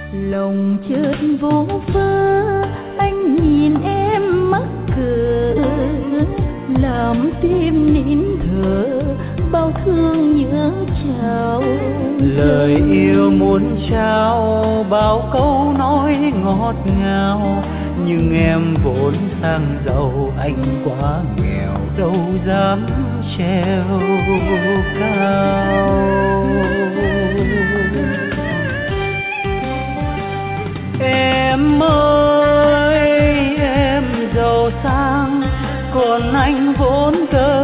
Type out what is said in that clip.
Lòng chợt vô vơ, anh nhìn em mắc cỡ, làm tim nín thở, bao thương nhớ chào. Lời yêu muốn trao bao câu nói ngọt ngào, nhưng em vốn sang giàu, anh quá nghèo đâu dám treo cao. Em ơi, em giàu sang, còn anh vốn cơ